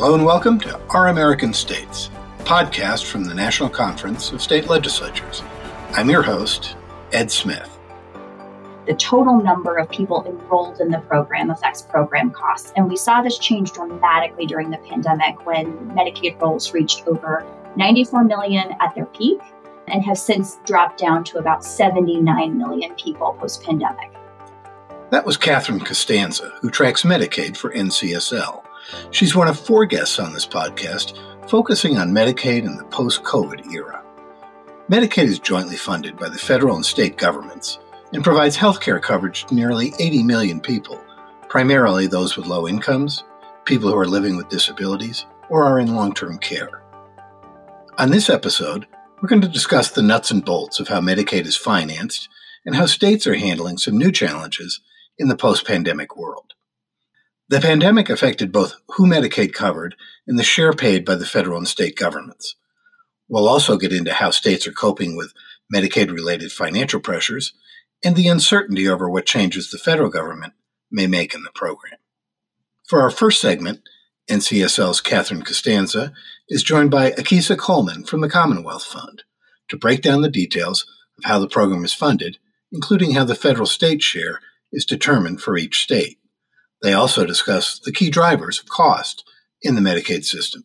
Hello and welcome to Our American States, a podcast from the National Conference of State Legislatures. I'm your host, Ed Smith. The total number of people enrolled in the program affects program costs. And we saw this change dramatically during the pandemic when Medicaid rolls reached over 94 million at their peak and have since dropped down to about 79 million people post-pandemic. That was Catherine Costanza, who tracks Medicaid for NCSL. She's one of 4 guests on this podcast, focusing on Medicaid in the post-COVID era. Medicaid is jointly funded by the federal and state governments and provides health care coverage to nearly 80 million people, primarily those with low incomes, people who are living with disabilities, or are in long-term care. On this episode, we're going to discuss the nuts and bolts of how Medicaid is financed and how states are handling some new challenges in the post-pandemic world. The pandemic affected both who Medicaid covered and the share paid by the federal and state governments. We'll also get into how states are coping with Medicaid-related financial pressures and the uncertainty over what changes the federal government may make in the program. For our first segment, NCSL's Catherine Costanza is joined by Akisa Coleman from the Commonwealth Fund to break down the details of how the program is funded, including how the federal-state share is determined for each state. They also discuss the key drivers of cost in the Medicaid system.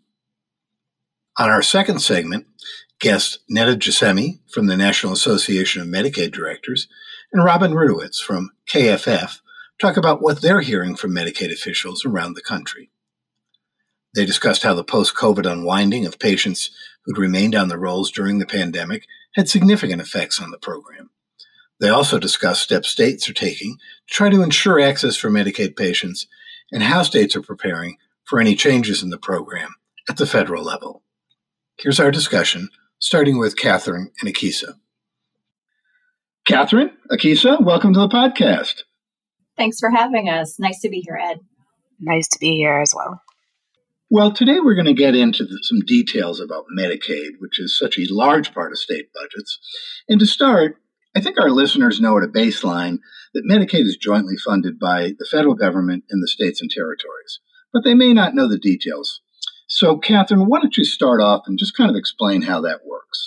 On our second segment, guests Neda Ghasemi from the National Association of Medicaid Directors and Robin Rudowitz from KFF talk about what they're hearing from Medicaid officials around the country. They discussed how the post-COVID unwinding of patients who'd remained on the rolls during the pandemic had significant effects on the program. They also discussed steps states are taking to try to ensure access for Medicaid patients and how states are preparing for any changes in the program at the federal level. Here's our discussion, starting with Catherine and Akisa. Catherine, Akisa, welcome to the podcast. Thanks for having us. Nice to be here, Ed. Nice to be here as well. Well, today we're going to get into some details about Medicaid, which is such a large part of state budgets. And to start, I think our listeners know at a baseline that Medicaid is jointly funded by the federal government and the states and territories, but they may not know the details. So, Catherine, why don't you start off and just kind of explain how that works?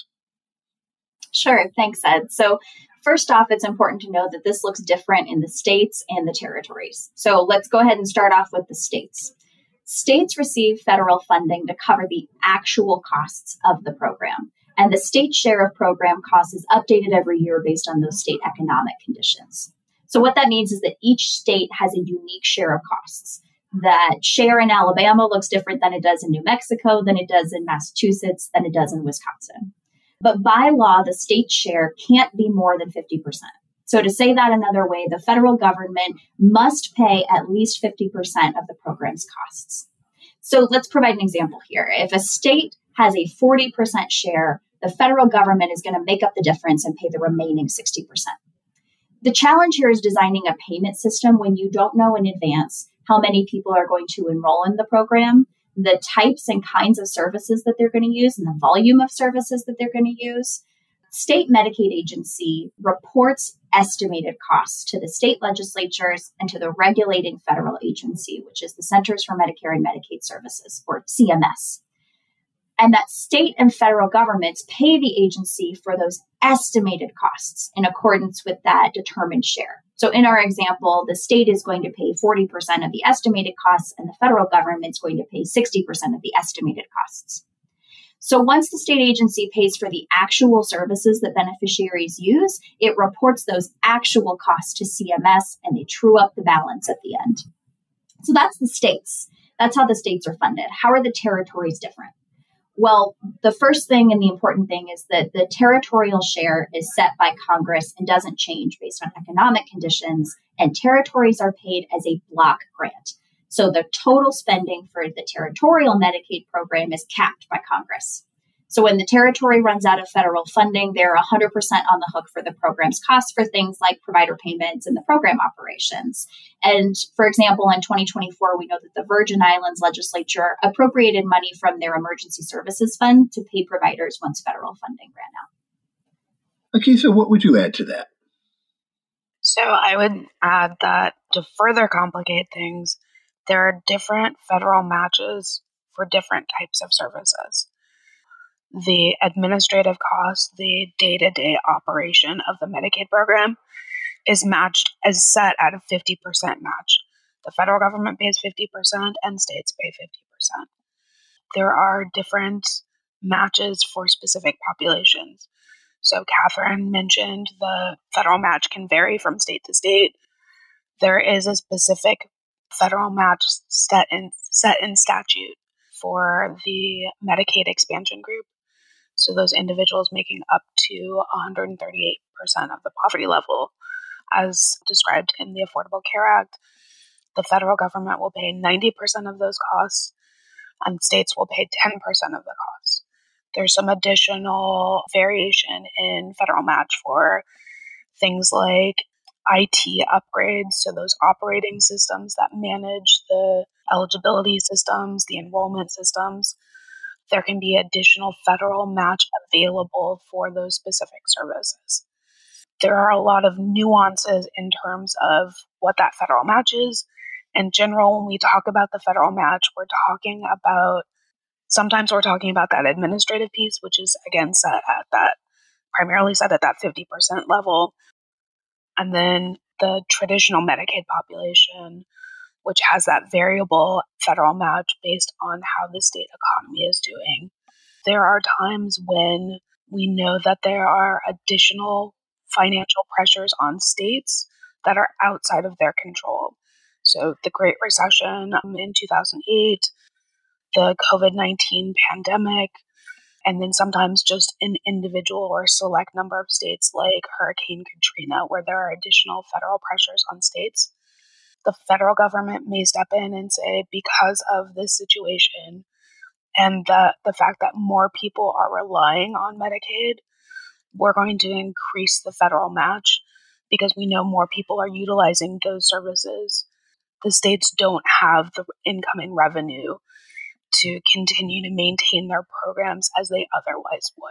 Sure. Thanks, Ed. So, first off, it's important to know that this looks different in the states and the territories. So, let's go ahead and start off with the states. States receive federal funding to cover the actual costs of the program. And the state share of program costs is updated every year based on those state economic conditions. So what that means is that each state has a unique share of costs. That share in Alabama looks different than it does in New Mexico, than it does in Massachusetts, than it does in Wisconsin. But by law, the state share can't be more than 50%. So to say that another way, the federal government must pay at least 50% of the program's costs. So let's provide an example here. If a state has a 40% share, the federal government is going to make up the difference and pay the remaining 60%. The challenge here is designing a payment system when you don't know in advance how many people are going to enroll in the program, the types and kinds of services that they're going to use, and the volume of services that they're going to use. State Medicaid agency reports estimated costs to the state legislatures and to the regulating federal agency, which is the Centers for Medicare and Medicaid Services, or CMS. And that state and federal governments pay the agency for those estimated costs in accordance with that determined share. So in our example, the state is going to pay 40% of the estimated costs and the federal government is going to pay 60% of the estimated costs. So once the state agency pays for the actual services that beneficiaries use, it reports those actual costs to CMS and they true up the balance at the end. So that's the states. That's how the states are funded. How are the territories different? Well, the first thing and the important thing is that the territorial share is set by Congress and doesn't change based on economic conditions, and territories are paid as a block grant. So the total spending for the territorial Medicaid program is capped by Congress. So when the territory runs out of federal funding, they're 100% on the hook for the program's costs for things like provider payments and the program operations. And for example, in 2024, we know that the Virgin Islands legislature appropriated money from their emergency services fund to pay providers once federal funding ran out. Akisa, what would you add to that? So I would add that to further complicate things, there are different federal matches for different types of services. The administrative cost, the day-to-day operation of the Medicaid program is set at a 50% match. The federal government pays 50% and states pay 50%. There are different matches for specific populations. So Catherine mentioned the federal match can vary from state to state. There is a specific federal match set in statute for the Medicaid expansion group. So those individuals making up to 138% of the poverty level, as described in the Affordable Care Act. The federal government will pay 90% of those costs, and states will pay 10% of the costs. There's some additional variation in federal match for things like IT upgrades, so those operating systems that manage the eligibility systems, the enrollment systems. There can be additional federal match available for those specific services. There are a lot of nuances in terms of what that federal match is. In general, when we talk about the federal match, sometimes we're talking about that administrative piece, which is again primarily set at that 50% level. And then the traditional Medicaid population, which has that variable federal match based on how the state economy is doing. There are times when we know that there are additional financial pressures on states that are outside of their control. So the Great Recession in 2008, the COVID-19 pandemic, and then sometimes just an individual or select number of states like Hurricane Katrina, where there are additional federal pressures on states. The federal government may step in and say, because of this situation and the fact that more people are relying on Medicaid, we're going to increase the federal match because we know more people are utilizing those services. The states don't have the incoming revenue to continue to maintain their programs as they otherwise would.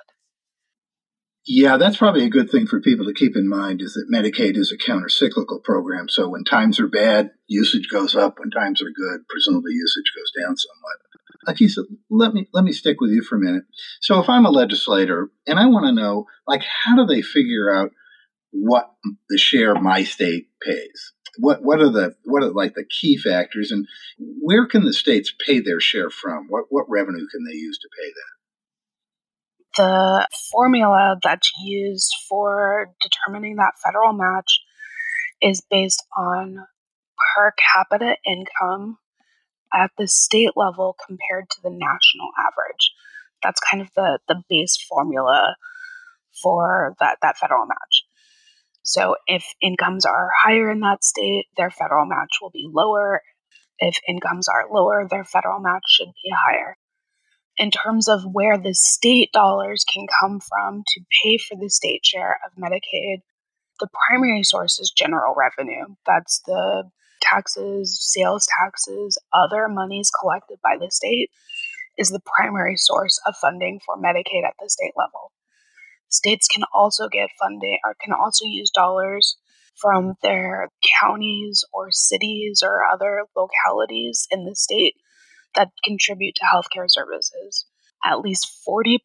Yeah, that's probably a good thing for people to keep in mind, is that Medicaid is a counter-cyclical program. So when times are bad, usage goes up. When times are good, presumably usage goes down somewhat. Akisa, let me stick with you for a minute. So if I'm a legislator and I want to know, how do they figure out what the share my state pays? What are the key factors, and where can the states pay their share from? What revenue can they use to pay that? The formula that's used for determining that federal match is based on per capita income at the state level compared to the national average. That's kind of the base formula for that federal match. So if incomes are higher in that state, their federal match will be lower. If incomes are lower, their federal match should be higher. In terms of where the state dollars can come from to pay for the state share of Medicaid, the primary source is general revenue. That's the taxes, sales taxes, other monies collected by the state is the primary source of funding for Medicaid at the state level. States can also get funding or can also use dollars from their counties or cities or other localities in the state that contribute to healthcare services. At least 40%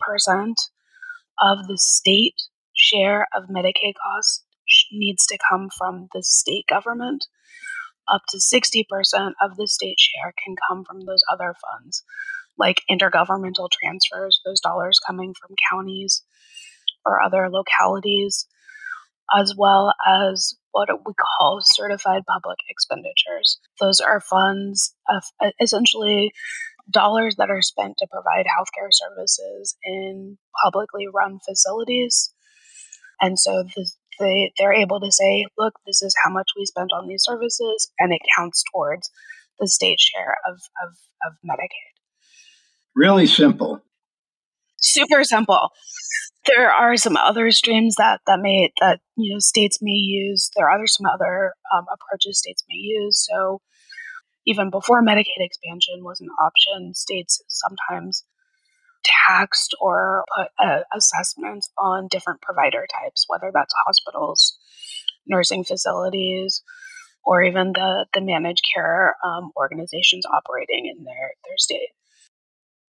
of the state share of Medicaid costs needs to come from the state government. Up to 60% of the state share can come from those other funds, like intergovernmental transfers, those dollars coming from counties or other localities, as well as what we call certified public expenditures. Those are funds of essentially dollars that are spent to provide healthcare services in publicly run facilities. And so they're able to say, look, this is how much we spent on these services, and it counts towards the state share of Medicaid. Really simple. Super simple. There are some other streams that states may use. There are some other approaches states may use. So even before Medicaid expansion was an option, states sometimes taxed or put assessments on different provider types, whether that's hospitals, nursing facilities, or even the managed care organizations operating in their state.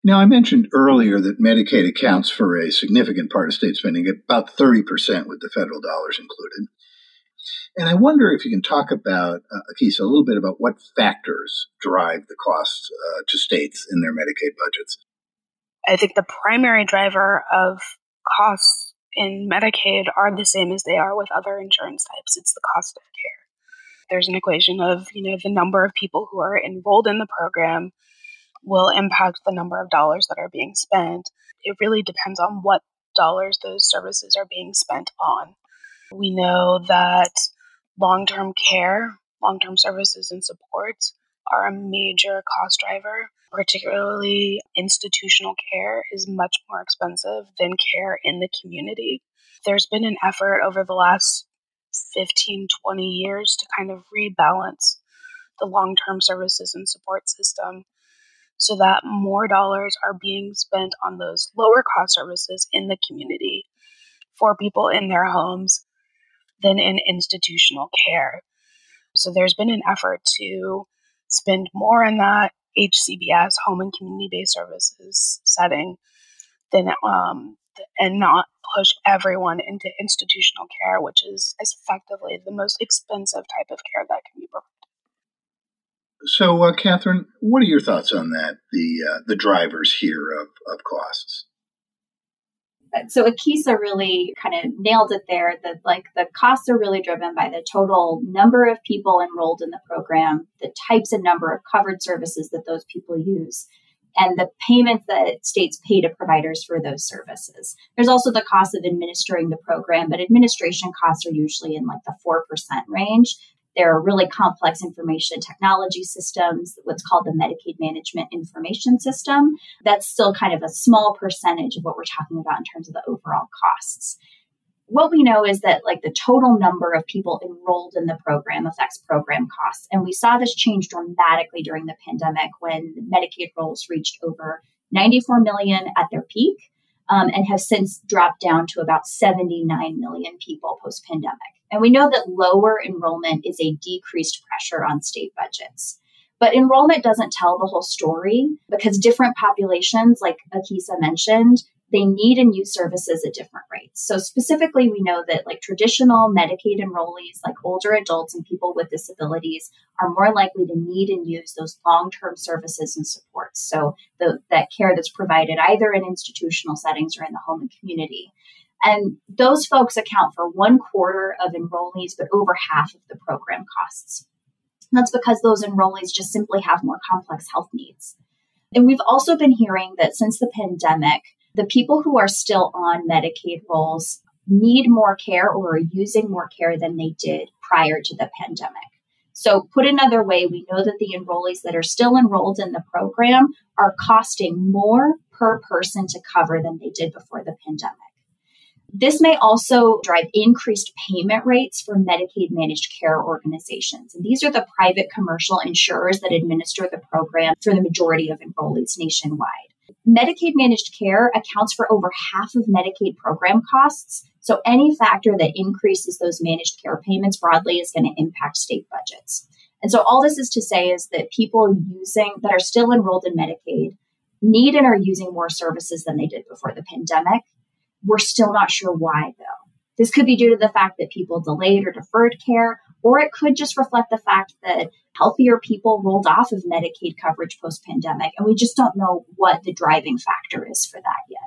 Now, I mentioned earlier that Medicaid accounts for a significant part of state spending, about 30% with the federal dollars included. And I wonder if you can talk about, Akisa, a little bit about what factors drive the costs to states in their Medicaid budgets. I think the primary driver of costs in Medicaid are the same as they are with other insurance types. It's the cost of care. There's an equation of, the number of people who are enrolled in the program will impact the number of dollars that are being spent. It really depends on what dollars those services are being spent on. We know that long-term care, long-term services and supports are a major cost driver. Particularly institutional care is much more expensive than care in the community. There's been an effort over the last 15, 20 years to kind of rebalance the long-term services and support system so that more dollars are being spent on those lower cost services in the community for people in their homes than in institutional care. So there's been an effort to spend more in that HCBS, home and community-based services setting, than and not push everyone into institutional care, which is effectively the most expensive type of care that can be provided. So, Catherine, what are your thoughts on that, the drivers here of costs? So Akisa really kind of nailed it there, that the costs are really driven by the total number of people enrolled in the program, the types and number of covered services that those people use, and the payments that states pay to providers for those services. There's also the cost of administering the program, but administration costs are usually in the 4% range. There are really complex information technology systems, what's called the Medicaid Management Information System. That's still kind of a small percentage of what we're talking about in terms of the overall costs. What we know is that the total number of people enrolled in the program affects program costs. And we saw this change dramatically during the pandemic when Medicaid rolls reached over 94 million at their peak and have since dropped down to about 79 million people post-pandemic. And we know that lower enrollment is a decreased pressure on state budgets. But enrollment doesn't tell the whole story because different populations, like Akisa mentioned, they need and use services at different rates. So specifically, we know that traditional Medicaid enrollees, like older adults and people with disabilities, are more likely to need and use those long-term services and supports. So that care that's provided either in institutional settings or in the home and community. And those folks account for 1/4 of enrollees, but over half of the program costs. And that's because those enrollees just simply have more complex health needs. And we've also been hearing that since the pandemic, the people who are still on Medicaid rolls need more care or are using more care than they did prior to the pandemic. So put another way, we know that the enrollees that are still enrolled in the program are costing more per person to cover than they did before the pandemic. This may also drive increased payment rates for Medicaid managed care organizations. And these are the private commercial insurers that administer the program for the majority of enrollees nationwide. Medicaid managed care accounts for over half of Medicaid program costs. So any factor that increases those managed care payments broadly is going to impact state budgets. And so all this is to say is that people that are still enrolled in Medicaid need and are using more services than they did before the pandemic. We're still not sure why, though. This could be due to the fact that people delayed or deferred care, or it could just reflect the fact that healthier people rolled off of Medicaid coverage post-pandemic, and we just don't know what the driving factor is for that yet.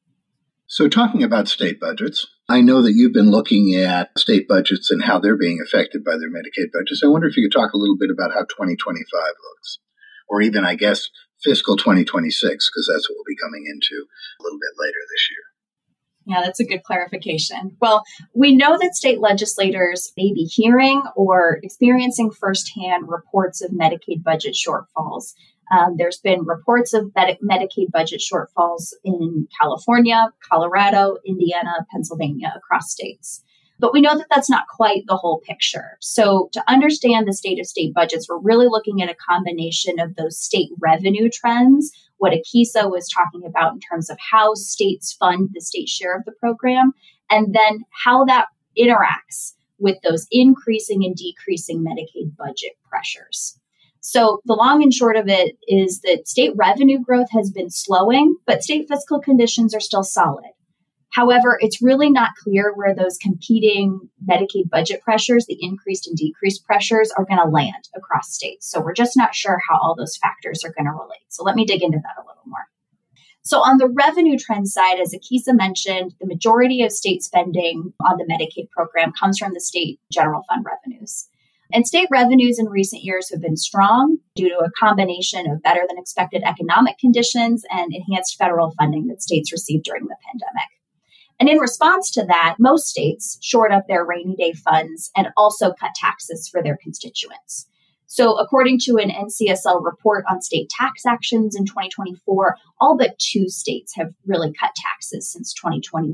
So talking about state budgets, I know that you've been looking at state budgets and how they're being affected by their Medicaid budgets. I wonder if you could talk a little bit about how 2025 looks, or even, I guess, fiscal 2026, because that's what we'll be coming into a little bit later this year. Yeah, that's a good clarification. Well, we know that state legislators may be hearing or experiencing firsthand reports of Medicaid budget shortfalls. There's been reports of Medicaid budget shortfalls in California, Colorado, Indiana, Pennsylvania, across states. But we know that that's not quite the whole picture. So to understand the state of state budgets, we're really looking at a combination of those state revenue trends, what Akisa was talking about in terms of how states fund the state share of the program, and then how that interacts with those increasing and decreasing Medicaid budget pressures. So the long and short of it is that state revenue growth has been slowing, but state fiscal conditions are still solid. However, it's really not clear where those competing Medicaid budget pressures, the increased and decreased pressures, are going to land across states. So we're just not sure how all those factors are going to relate. So let me dig into that a little more. So on the revenue trend side, as Akisa mentioned, the majority of state spending on the Medicaid program comes from the state general fund revenues. And state revenues in recent years have been strong due to a combination of better than expected economic conditions and enhanced federal funding that states received during the pandemic. And in response to that, most states shored up their rainy day funds and also cut taxes for their constituents. So according to an NCSL report on state tax actions in 2024, all but 2 states have really cut taxes since 2021.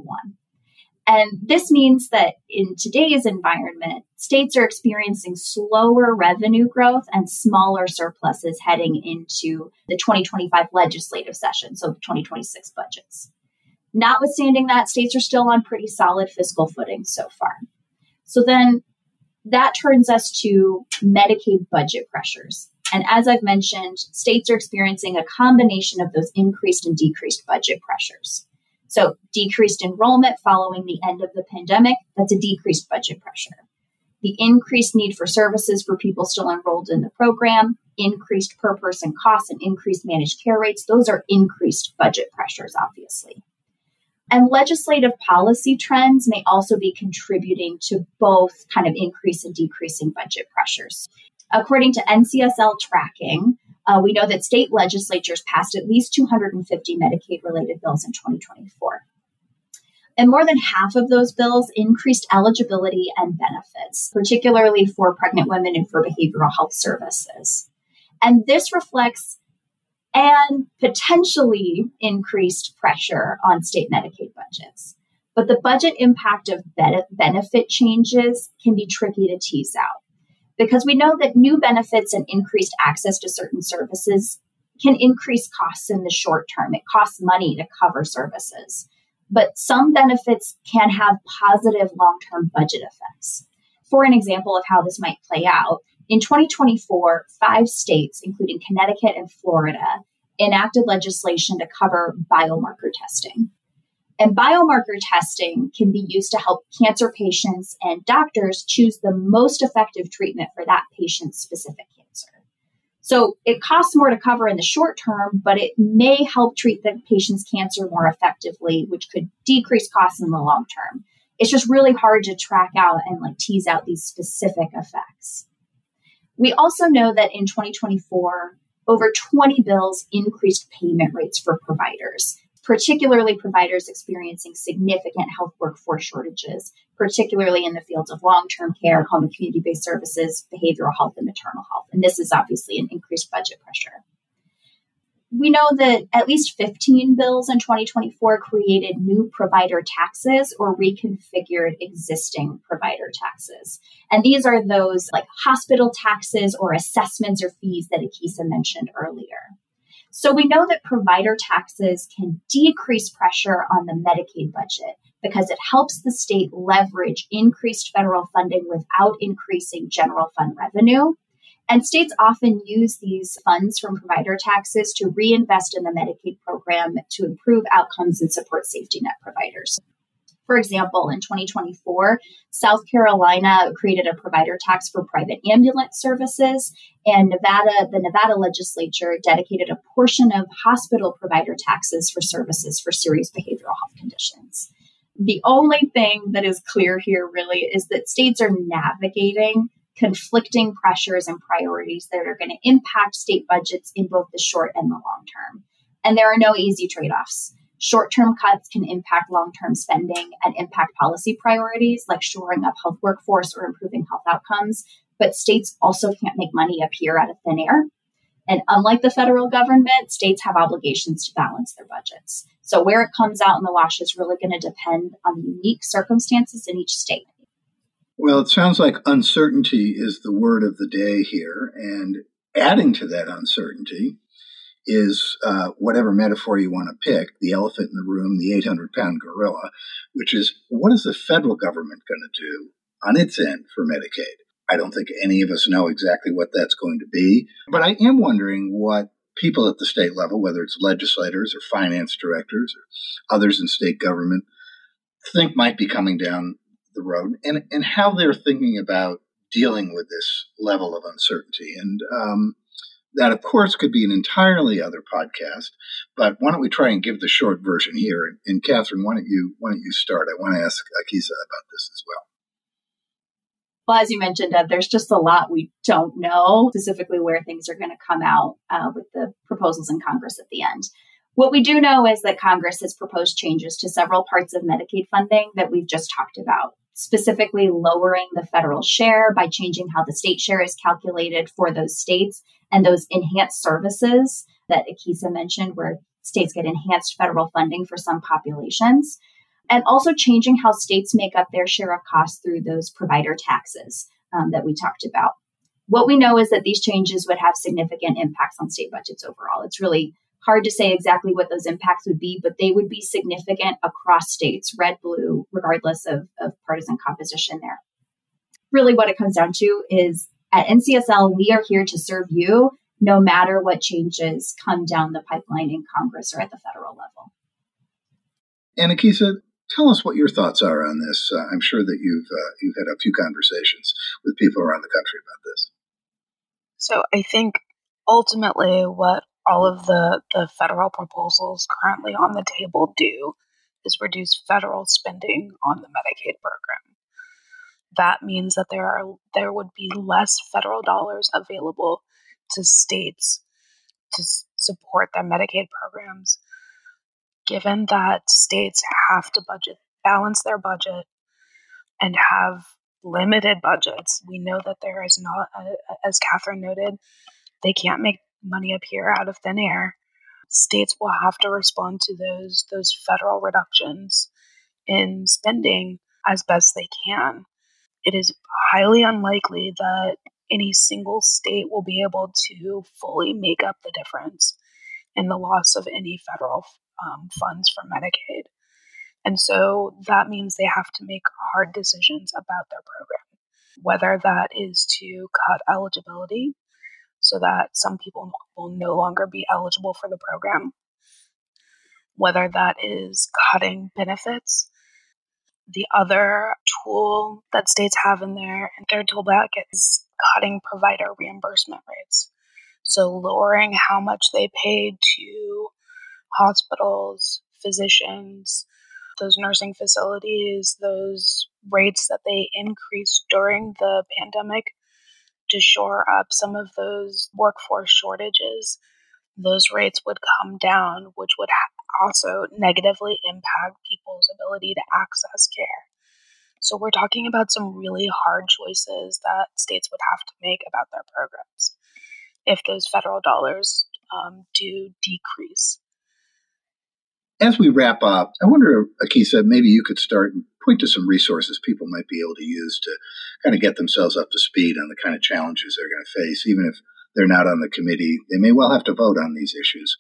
And this means that in today's environment, states are experiencing slower revenue growth and smaller surpluses heading into the 2025 legislative session, so the 2026 budgets. Notwithstanding that, states are still on pretty solid fiscal footing so far. So then that turns us to Medicaid budget pressures. And as I've mentioned, states are experiencing a combination of those increased and decreased budget pressures. So decreased enrollment following the end of the pandemic, that's a decreased budget pressure. The increased need for services for people still enrolled in the program, increased per person costs and increased managed care rates, those are increased budget pressures, obviously. And legislative policy trends may also be contributing to both kind of increase and decreasing budget pressures. According to NCSL tracking, we know that state legislatures passed at least 250 Medicaid-related bills in 2024. And more than half of those bills increased eligibility and benefits, particularly for pregnant women and for behavioral health services. And this reflects and potentially increased pressure on state Medicaid budgets. But the budget impact of benefit changes can be tricky to tease out because we know that new benefits and increased access to certain services can increase costs in the short term. It costs money to cover services. But some benefits can have positive long-term budget effects. For an example of how this might play out, in 2024, 5 states, including Connecticut and Florida, enacted legislation to cover biomarker testing. And biomarker testing can be used to help cancer patients and doctors choose the most effective treatment for that patient's specific cancer. So it costs more to cover in the short term, but it may help treat the patient's cancer more effectively, which could decrease costs in the long term. It's just really hard to track out and tease out these specific effects. We also know that in 2024, over 20 bills increased payment rates for providers, particularly providers experiencing significant health workforce shortages, particularly in the fields of long-term care, home and community-based services, behavioral health, and maternal health. And this is obviously an increased budget pressure. We know that at least 15 bills in 2024 created new provider taxes or reconfigured existing provider taxes. And these are those like hospital taxes or assessments or fees that Akisa mentioned earlier. So we know that provider taxes can decrease pressure on the Medicaid budget because it helps the state leverage increased federal funding without increasing general fund revenue. And states often use these funds from provider taxes to reinvest in the Medicaid program to improve outcomes and support safety net providers. For example, in 2024, South Carolina created a provider tax for private ambulance services, and the Nevada legislature dedicated a portion of hospital provider taxes for services for serious behavioral health conditions. The only thing that is clear here really is that states are navigating conflicting pressures and priorities that are going to impact state budgets in both the short and the long term. And there are no easy trade-offs. Short-term cuts can impact long-term spending and impact policy priorities like shoring up health workforce or improving health outcomes. But states also can't make money appear out of thin air. And unlike the federal government, states have obligations to balance their budgets. So where it comes out in the wash is really going to depend on the unique circumstances in each state. Well, it sounds like uncertainty is the word of the day here. And adding to that uncertainty is whatever metaphor you want to pick, the elephant in the room, the 800-pound gorilla, which is what is the federal government going to do on its end for Medicaid? I don't think any of us know exactly what that's going to be. But I am wondering what people at the state level, whether it's legislators or finance directors or others in state government, think might be coming down the road, and how they're thinking about dealing with this level of uncertainty. And that, of course, could be an entirely other podcast. But why don't we try and give the short version here? And Catherine, why don't you start? I want to ask Akisa about this as well. Well, as you mentioned, Ed, there's just a lot we don't know, specifically where things are going to come out with the proposals in Congress at the end. What we do know is that Congress has proposed changes to several parts of Medicaid funding that we've just talked about, specifically lowering the federal share by changing how the state share is calculated for those states and those enhanced services that Akisa mentioned, where states get enhanced federal funding for some populations, and also changing how states make up their share of costs through those provider taxes that we talked about. What we know is that these changes would have significant impacts on state budgets overall. It's really hard to say exactly what those impacts would be, but they would be significant across states, red, blue, regardless of partisan composition there. Really what it comes down to is at NCSL, we are here to serve you no matter what changes come down the pipeline in Congress or at the federal level. And Akisa, tell us what your thoughts are on this. I'm sure that you've had a few conversations with people around the country about this. So I think ultimately what all of the federal proposals currently on the table do is reduce federal spending on the Medicaid program. That means that there would be less federal dollars available to states to support their Medicaid programs, given that states have to balance their budget and have limited budgets. We know that there is not, as Catherine noted, they can't make money appear out of thin air. States will have to respond to those federal reductions in spending as best they can. It is highly unlikely that any single state will be able to fully make up the difference in the loss of any federal funds for Medicaid. And so that means they have to make hard decisions about their program, whether that is to cut eligibility so that some people will no longer be eligible for the program, whether that is cutting benefits. The other tool that states have in their tool bag is cutting provider reimbursement rates. So lowering how much they pay to hospitals, physicians, those nursing facilities, those rates that they increased during the pandemic to shore up some of those workforce shortages. Those rates would come down, which would also negatively impact people's ability to access care. So we're talking about some really hard choices that states would have to make about their programs if those federal dollars do decrease. As we wrap up, I wonder, Akisa, maybe you could start and point to some resources people might be able to use to kind of get themselves up to speed on the kind of challenges they're going to face. Even if they're not on the committee, they may well have to vote on these issues.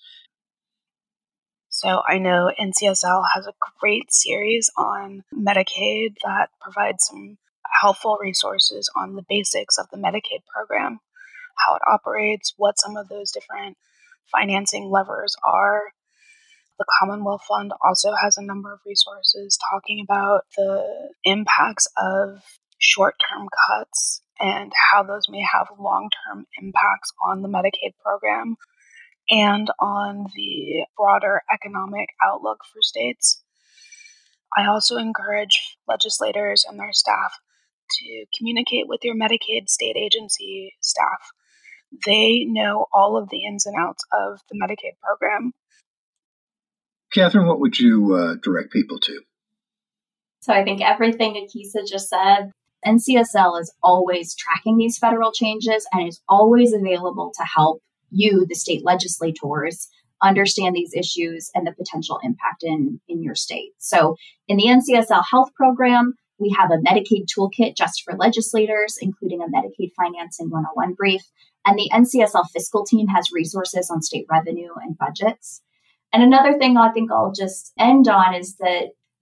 So I know NCSL has a great series on Medicaid that provides some helpful resources on the basics of the Medicaid program, how it operates, what some of those different financing levers are. The Commonwealth Fund also has a number of resources talking about the impacts of short-term cuts and how those may have long-term impacts on the Medicaid program and on the broader economic outlook for states. I also encourage legislators and their staff to communicate with your Medicaid state agency staff. They know all of the ins and outs of the Medicaid program. Catherine, what would you direct people to? So I think everything Akisa just said, NCSL is always tracking these federal changes and is always available to help you, the state legislators, understand these issues and the potential impact in your state. So in the NCSL Health Program, we have a Medicaid toolkit just for legislators, including a Medicaid Financing 101 brief. And the NCSL Fiscal Team has resources on state revenue and budgets. And another thing I think I'll just end on is that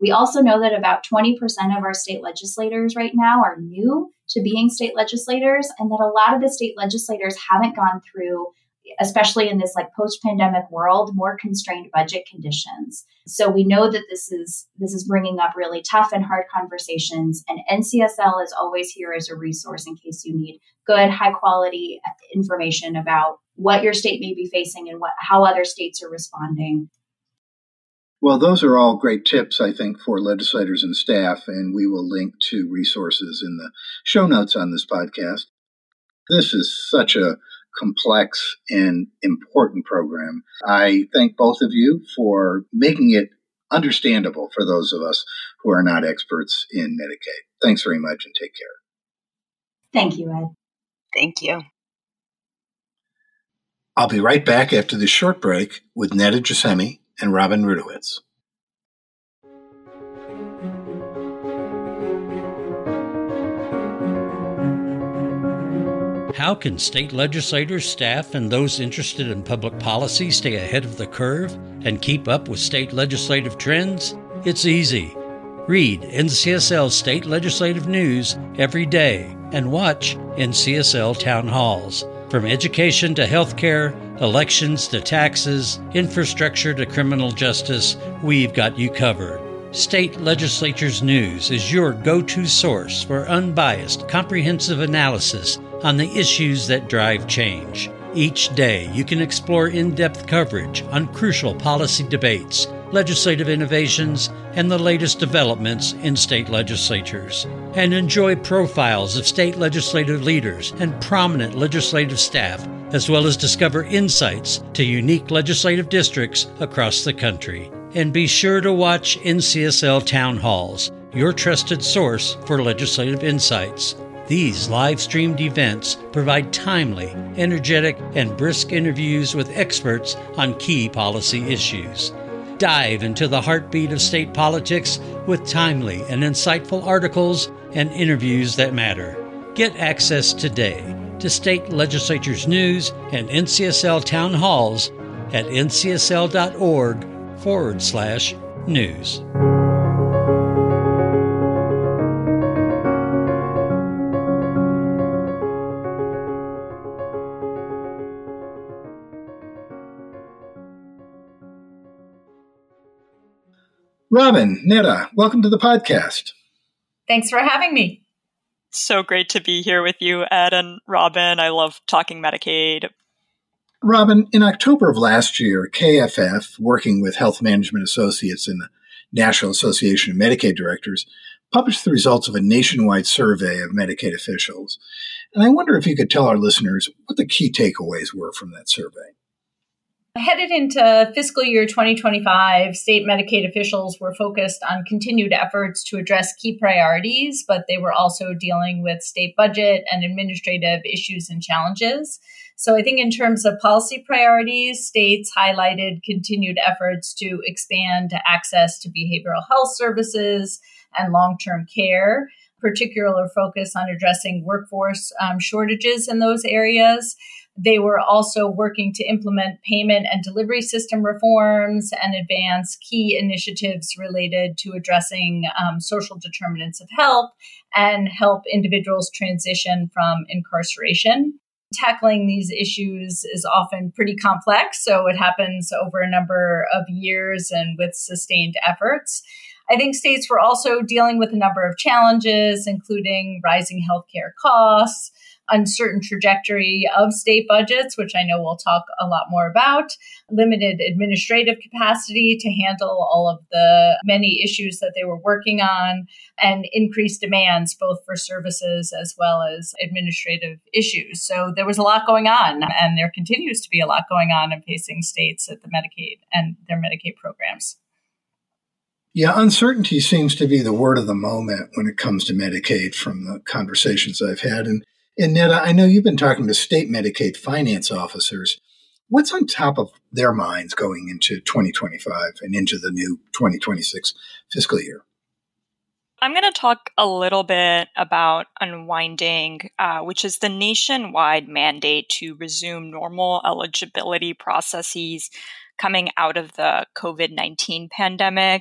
We also know that about 20% of our state legislators right now are new to being state legislators, and that a lot of the state legislators haven't gone through, especially in this like post-pandemic world, more constrained budget conditions. So we know that this is bringing up really tough and hard conversations, and NCSL is always here as a resource in case you need good, high quality information about what your state may be facing and how other states are responding. Well, those are all great tips, I think, for legislators and staff, and we will link to resources in the show notes on this podcast. This is such a complex and important program. I thank both of you for making it understandable for those of us who are not experts in Medicaid. Thanks very much and take care. Thank you, Ed. Thank you. I'll be right back after this short break with Neda Jesemi and Robin Rudowitz. How can state legislators, staff, and those interested in public policy stay ahead of the curve and keep up with state legislative trends? It's easy. Read NCSL State Legislative News every day and watch NCSL Town Halls. From education to healthcare, elections to taxes, infrastructure to criminal justice, we've got you covered. State Legislatures News is your go-to source for unbiased, comprehensive analysis on the issues that drive change. Each day, you can explore in-depth coverage on crucial policy debates, legislative innovations, and the latest developments in state legislatures. And enjoy profiles of state legislative leaders and prominent legislative staff, as well as discover insights to unique legislative districts across the country. And be sure to watch NCSL Town Halls, your trusted source for legislative insights. These live-streamed events provide timely, energetic, and brisk interviews with experts on key policy issues. Dive into the heartbeat of state politics with timely and insightful articles and interviews that matter. Get access today to State Legislatures News and NCSL Town Halls at ncsl.org/news. Robin, Neda, welcome to the podcast. Thanks for having me. So great to be here with you, Ed and Robin. I love talking Medicaid. Robin, in October of last year, KFF, working with Health Management Associates and the National Association of Medicaid Directors, published the results of a nationwide survey of Medicaid officials. And I wonder if you could tell our listeners what the key takeaways were from that survey. Headed into fiscal year 2025, state Medicaid officials were focused on continued efforts to address key priorities, but they were also dealing with state budget and administrative issues and challenges. So I think in terms of policy priorities, states highlighted continued efforts to expand access to behavioral health services and long-term care, particular focus on addressing workforce shortages in those areas. They were also working to implement payment and delivery system reforms and advance key initiatives related to addressing social determinants of health and help individuals transition from incarceration. Tackling these issues is often pretty complex, so it happens over a number of years and with sustained efforts. I think states were also dealing with a number of challenges, including rising healthcare costs, uncertain trajectory of state budgets, which I know we'll talk a lot more about, limited administrative capacity to handle all of the many issues that they were working on, and increased demands both for services as well as administrative issues. So there was a lot going on, and there continues to be a lot going on in facing states at the Medicaid and their Medicaid programs. Yeah, uncertainty seems to be the word of the moment when it comes to Medicaid from the conversations I've had. And Neda, I know you've been talking to state Medicaid finance officers. What's on top of their minds going into 2025 and into the new 2026 fiscal year? I'm going to talk a little bit about unwinding, which is the nationwide mandate to resume normal eligibility processes coming out of the COVID-19 pandemic.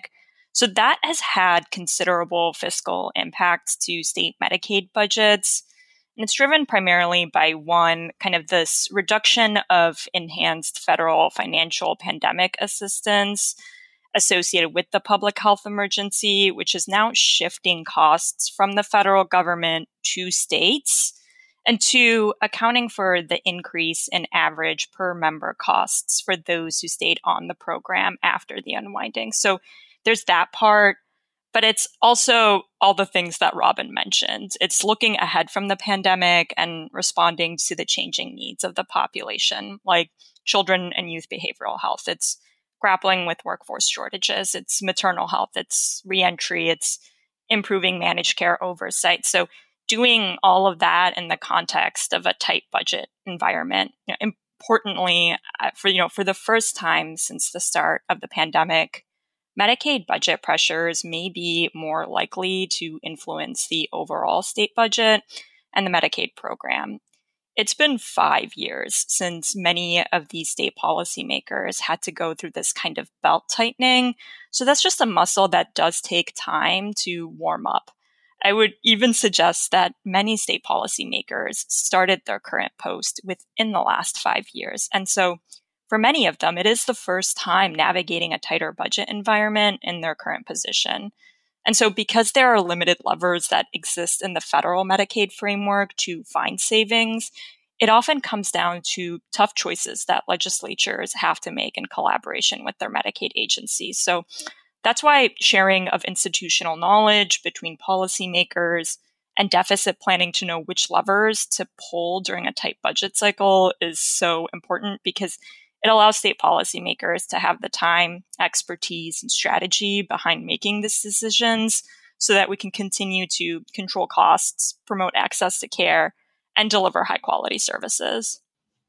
So that has had considerable fiscal impacts to state Medicaid budgets. And it's driven primarily by one, kind of this reduction of enhanced federal financial pandemic assistance associated with the public health emergency, which is now shifting costs from the federal government to states, and two, accounting for the increase in average per member costs for those who stayed on the program after the unwinding. So there's that part, but it's also all the things that Robin mentioned. It's looking ahead from the pandemic and responding to the changing needs of the population, like children and youth behavioral health. It's grappling with workforce shortages. It's maternal health. It's reentry. It's improving managed care oversight. So doing all of that in the context of a tight budget environment. Importantly, for the first time since the start of the pandemic, Medicaid budget pressures may be more likely to influence the overall state budget and the Medicaid program. It's been 5 years since many of these state policymakers had to go through this kind of belt tightening. So that's just a muscle that does take time to warm up. I would even suggest that many state policymakers started their current post within the last 5 years. And so for many of them, it is the first time navigating a tighter budget environment in their current position. And so because there are limited levers that exist in the federal Medicaid framework to find savings, it often comes down to tough choices that legislatures have to make in collaboration with their Medicaid agencies. So that's why sharing of institutional knowledge between policymakers and deficit planning to know which levers to pull during a tight budget cycle is so important, because it allows state policymakers to have the time, expertise, and strategy behind making these decisions so that we can continue to control costs, promote access to care, and deliver high-quality services.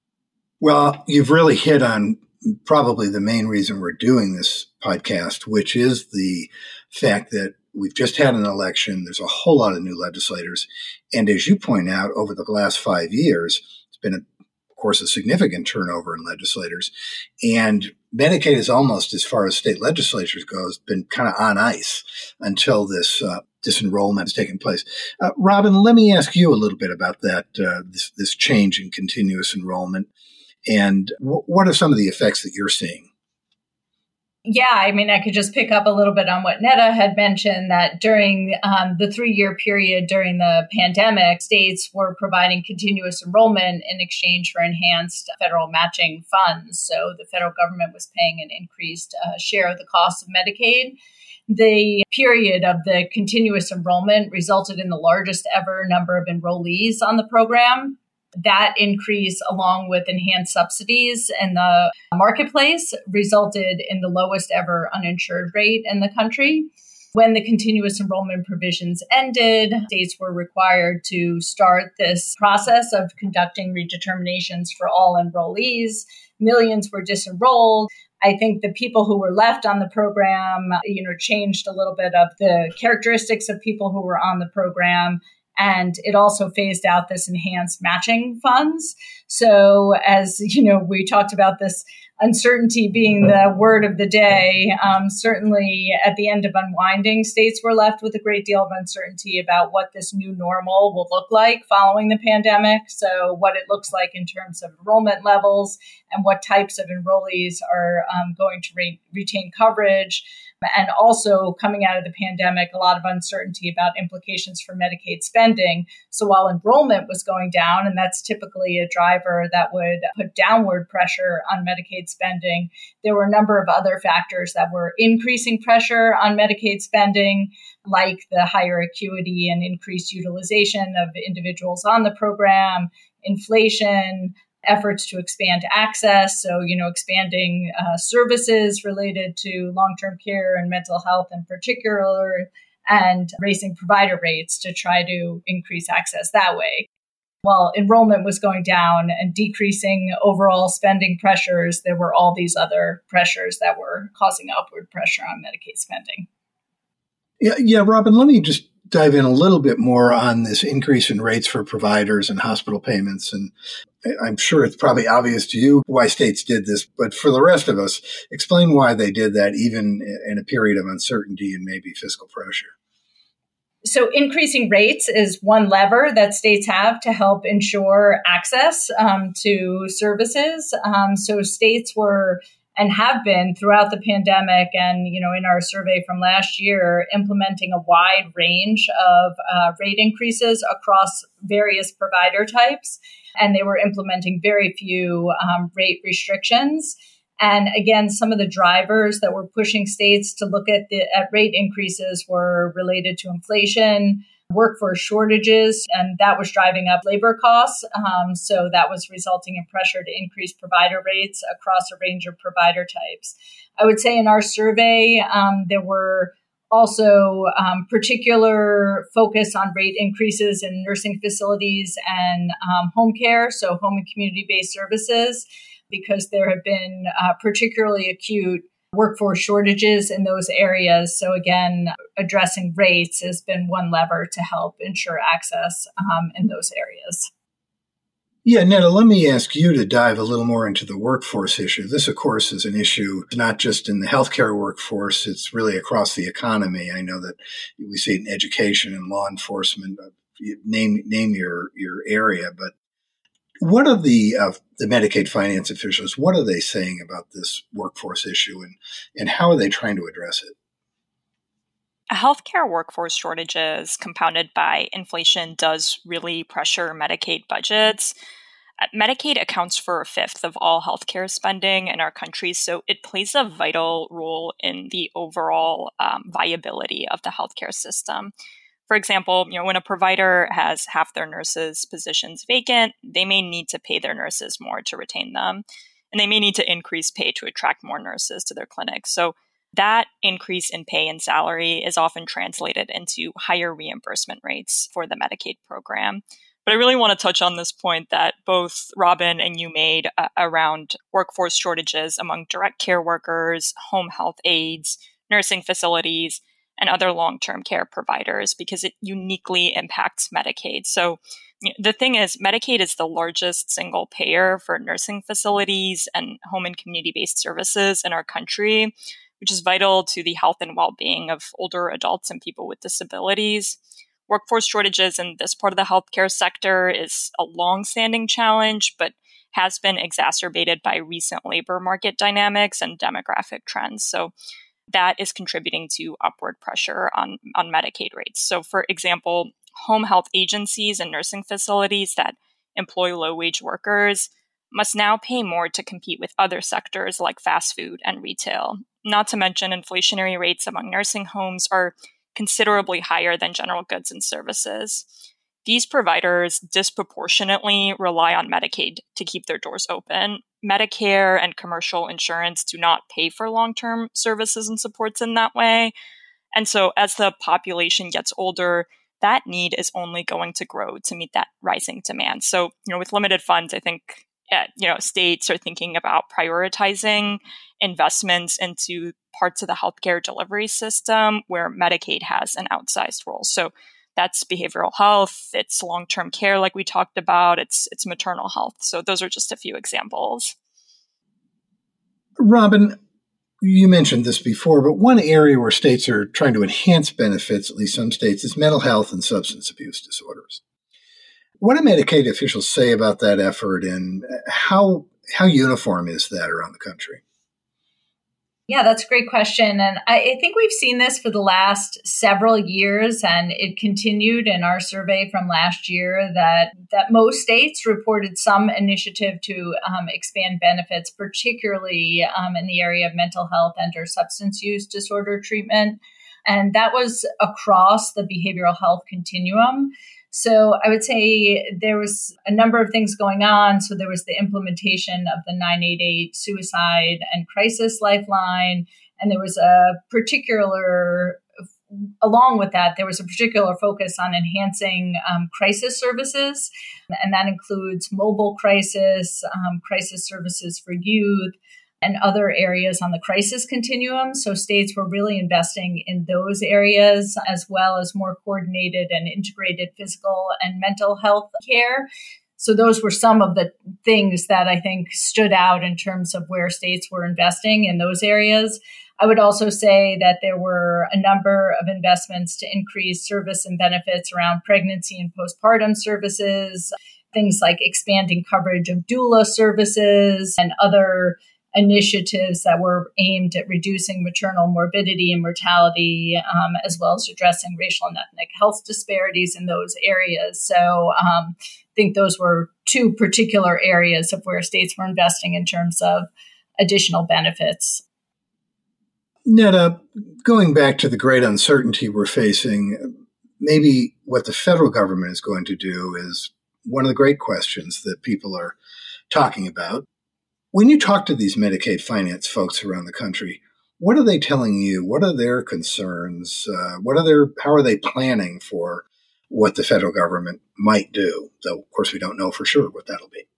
Well, you've really hit on probably the main reason we're doing this podcast, which is the fact that we've just had an election. There's a whole lot of new legislators. And as you point out, over the last 5 years, it's been, of course, a significant turnover in legislators. And Medicaid is almost, as far as state legislatures goes, been kind of on ice until this disenrollment has taken place. Robin, let me ask you a little bit about that, this change in continuous enrollment. And what are some of the effects that you're seeing? Yeah, I mean, I could just pick up a little bit on what Netta had mentioned, that during the 3-year period during the pandemic, states were providing continuous enrollment in exchange for enhanced federal matching funds. So the federal government was paying an increased share of the cost of Medicaid. The period of the continuous enrollment resulted in the largest ever number of enrollees on the program. That increase, along with enhanced subsidies in the marketplace, resulted in the lowest ever uninsured rate in the country. When the continuous enrollment provisions ended, states were required to start this process of conducting redeterminations for all enrollees. Millions were disenrolled. I think the people who were left on the program, changed a little bit of the characteristics of people who were on the program. And it also phased out this enhanced matching funds. So as we talked about this uncertainty being the word of the day, certainly at the end of unwinding, states were left with a great deal of uncertainty about what this new normal will look like following the pandemic. So what it looks like in terms of enrollment levels and what types of enrollees are going to retain coverage. And also coming out of the pandemic, a lot of uncertainty about implications for Medicaid spending. So while enrollment was going down, and that's typically a driver that would put downward pressure on Medicaid spending, there were a number of other factors that were increasing pressure on Medicaid spending, like the higher acuity and increased utilization of individuals on the program, inflation, efforts to expand access. So, expanding services related to long-term care and mental health in particular, and raising provider rates to try to increase access that way. While enrollment was going down and decreasing overall spending pressures, there were all these other pressures that were causing upward pressure on Medicaid spending. Yeah, Robin, let me just dive in a little bit more on this increase in rates for providers and hospital payments. And I'm sure it's probably obvious to you why states did this, but for the rest of us, explain why they did that even in a period of uncertainty and maybe fiscal pressure. So increasing rates is one lever that states have to help ensure access to services. So states were and have been throughout the pandemic and, in our survey from last year, implementing a wide range of rate increases across various provider types. And they were implementing very few rate restrictions. And again, some of the drivers that were pushing states to look at rate increases were related to inflation, workforce shortages, and that was driving up labor costs. So that was resulting in pressure to increase provider rates across a range of provider types. I would say in our survey, there were also particular focus on rate increases in nursing facilities and home care, so home and community-based services, because there have been particularly acute workforce shortages in those areas. So again, addressing rates has been one lever to help ensure access in those areas. Yeah, Netta, let me ask you to dive a little more into the workforce issue. This, of course, is an issue not just in the healthcare workforce, it's really across the economy. I know that we see it in education and law enforcement, name your area, but what are the Medicaid finance officials, what are they saying about this workforce issue and how are they trying to address it? Healthcare workforce shortages compounded by inflation does really pressure Medicaid budgets. Medicaid accounts for a fifth of all healthcare spending in our country, so it plays a vital role in the overall viability of the healthcare system. For example, when a provider has half their nurses' positions vacant, they may need to pay their nurses more to retain them, and they may need to increase pay to attract more nurses to their clinics. So that increase in pay and salary is often translated into higher reimbursement rates for the Medicaid program. But I really want to touch on this point that both Robin and you made around workforce shortages among direct care workers, home health aides, nursing facilities, and other long-term care providers, because it uniquely impacts Medicaid. So the thing is, Medicaid is the largest single payer for nursing facilities and home and community-based services in our country, which is vital to the health and well-being of older adults and people with disabilities. Workforce shortages in this part of the healthcare sector is a long-standing challenge, but has been exacerbated by recent labor market dynamics and demographic trends. So that is contributing to upward pressure on Medicaid rates. So, for example, home health agencies and nursing facilities that employ low-wage workers must now pay more to compete with other sectors like fast food and retail. Not to mention, inflationary rates among nursing homes are considerably higher than general goods and services. These providers disproportionately rely on Medicaid to keep their doors open. Medicare and commercial insurance do not pay for long-term services and supports in that way. And so as the population gets older, that need is only going to grow to meet that rising demand. So, with limited funds, I think, states are thinking about prioritizing investments into parts of the healthcare delivery system where Medicaid has an outsized role. So that's behavioral health, it's long-term care like we talked about, it's maternal health. So those are just a few examples. Robin, you mentioned this before, but one area where states are trying to enhance benefits, at least some states, is mental health and substance abuse disorders. What do Medicaid officials say about that effort, and how uniform is that around the country? Yeah, that's a great question. And I think we've seen this for the last several years, and it continued in our survey from last year that most states reported some initiative to expand benefits, particularly in the area of mental health and or substance use disorder treatment. And that was across the behavioral health continuum. So I would say there was a number of things going on. So there was the implementation of the 988 suicide and crisis lifeline. And there was along with that, there was a particular focus on enhancing crisis services. And that includes mobile crisis services for youth, and other areas on the crisis continuum. So states were really investing in those areas, as well as more coordinated and integrated physical and mental health care. So those were some of the things that I think stood out in terms of where states were investing in those areas. I would also say that there were a number of investments to increase service and benefits around pregnancy and postpartum services, things like expanding coverage of doula services and other initiatives that were aimed at reducing maternal morbidity and mortality, as well as addressing racial and ethnic health disparities in those areas. So I think those were two particular areas of where states were investing in terms of additional benefits. Netta, going back to the great uncertainty we're facing, maybe what the federal government is going to do is one of the great questions that people are talking about. When you talk to these Medicaid finance folks around the country, what are they telling you? What are their concerns? How are they planning for what the federal government might do? Though, of course, we don't know for sure what that'll be.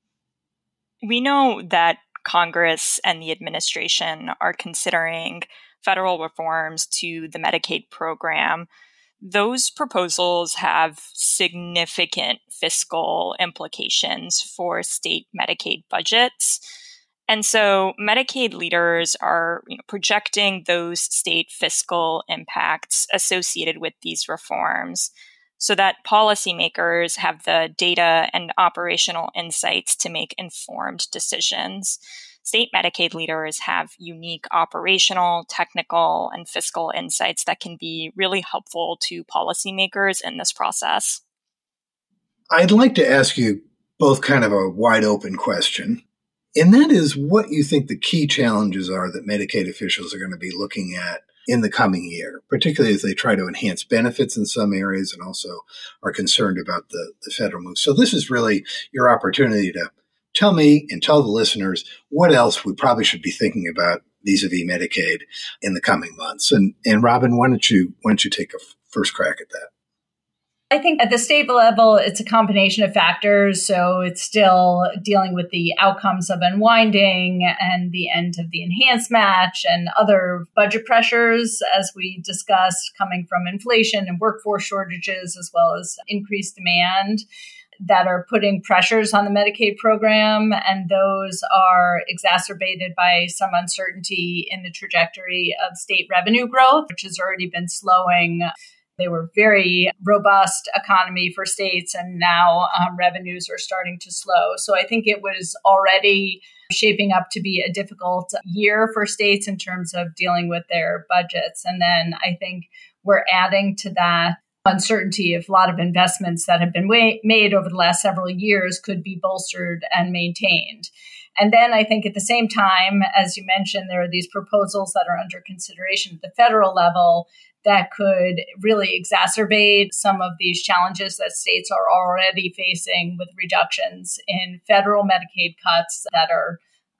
We know that Congress and the administration are considering federal reforms to the Medicaid program. Those proposals have significant fiscal implications for state Medicaid budgets. And so Medicaid leaders are projecting those state fiscal impacts associated with these reforms so that policymakers have the data and operational insights to make informed decisions. State Medicaid leaders have unique operational, technical, and fiscal insights that can be really helpful to policymakers in this process. I'd like to ask you both kind of a wide open question, and that is what you think the key challenges are that Medicaid officials are going to be looking at in the coming year, particularly as they try to enhance benefits in some areas and also are concerned about the federal move. So this is really your opportunity to tell me and tell the listeners what else we probably should be thinking about vis-a-vis Medicaid in the coming months. And Robin, why don't you take a first crack at that? I think at the state level, it's a combination of factors. So it's still dealing with the outcomes of unwinding and the end of the enhanced match and other budget pressures, as we discussed, coming from inflation and workforce shortages, as well as increased demand, that are putting pressures on the Medicaid program. And those are exacerbated by some uncertainty in the trajectory of state revenue growth, which has already been slowing. They were very robust economy for states, and now revenues are starting to slow. So I think it was already shaping up to be a difficult year for states in terms of dealing with their budgets. And then I think we're adding to that uncertainty if a lot of investments that have been made over the last several years could be bolstered and maintained. And then I think at the same time, as you mentioned, there are these proposals that are under consideration at the federal level that could really exacerbate some of these challenges that states are already facing with reductions in federal Medicaid cuts that are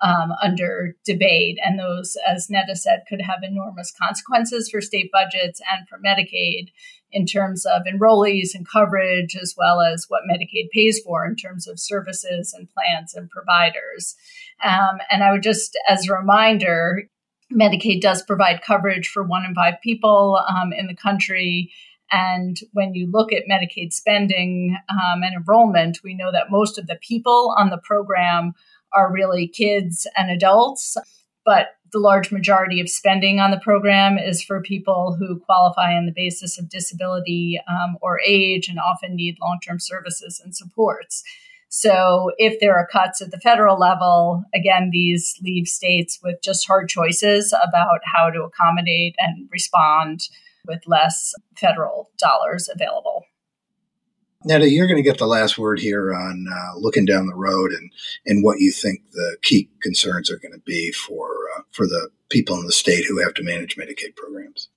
under debate. And those, as Netta said, could have enormous consequences for state budgets and for Medicaid in terms of enrollees and coverage, as well as what Medicaid pays for in terms of services and plans and providers. And I would just, as a reminder, Medicaid does provide coverage for 1 in 5 people in the country. And when you look at Medicaid spending and enrollment, we know that most of the people on the program are really kids and adults, but the large majority of spending on the program is for people who qualify on the basis of disability or age and often need long-term services and supports. So if there are cuts at the federal level, again, these leave states with just hard choices about how to accommodate and respond with less federal dollars available. Netta, you're going to get the last word here on looking down the road and what you think the key concerns are going to be for the people in the state who have to manage Medicaid programs.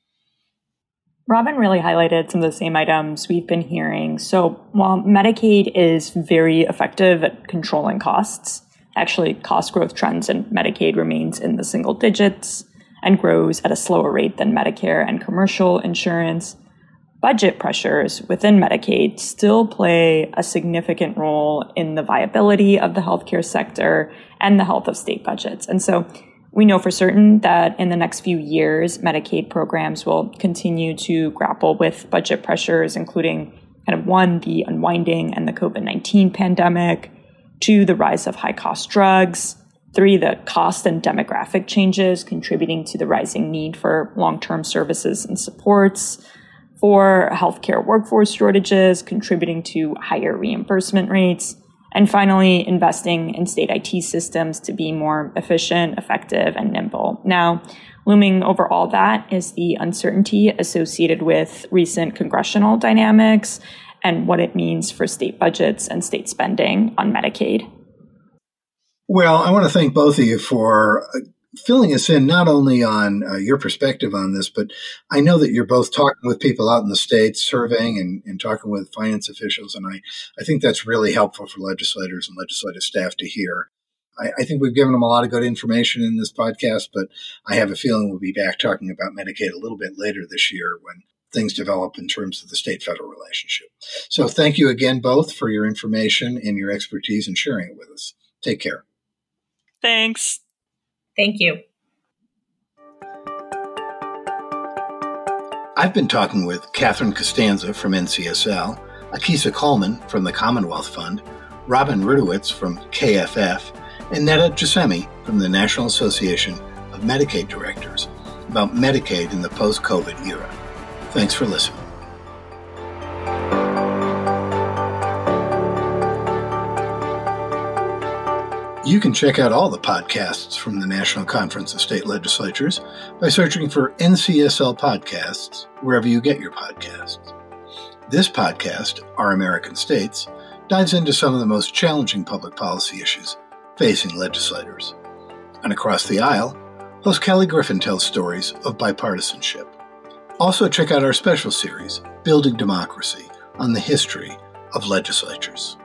Robin really highlighted some of the same items we've been hearing. So while Medicaid is very effective at controlling costs, actually cost growth trends in Medicaid remains in the single digits and grows at a slower rate than Medicare and commercial insurance. budget pressures within Medicaid still play a significant role in the viability of the healthcare sector and the health of state budgets. And so we know for certain that in the next few years, Medicaid programs will continue to grapple with budget pressures, including one, the unwinding and the COVID-19 pandemic, 2, the rise of high-cost drugs, 3, the cost and demographic changes contributing to the rising need for long-term services and supports, 4, healthcare workforce shortages contributing to higher reimbursement rates, and finally, investing in state IT systems to be more efficient, effective, and nimble. Now, looming over all that is the uncertainty associated with recent congressional dynamics and what it means for state budgets and state spending on Medicaid. Well, I want to thank both of you for filling us in not only on your perspective on this, but I know that you're both talking with people out in the states, surveying and talking with finance officials, and I think that's really helpful for legislators and legislative staff to hear. I think we've given them a lot of good information in this podcast, but I have a feeling we'll be back talking about Medicaid a little bit later this year when things develop in terms of the state-federal relationship. So thank you again both for your information and your expertise and sharing it with us. Take care. Thanks. Thank you. I've been talking with Catherine Costanza from NCSL, Akisa Coleman from the Commonwealth Fund, Robin Rudowitz from KFF, and Netta Giussemi from the National Association of Medicaid Directors about Medicaid in the post-COVID era. Thanks for listening. You can check out all the podcasts from the National Conference of State Legislatures by searching for NCSL Podcasts wherever you get your podcasts. This podcast, Our American States, dives into some of the most challenging public policy issues facing legislators. And across the aisle, host Kelly Griffin tells stories of bipartisanship. Also check out our special series, Building Democracy, on the history of legislatures.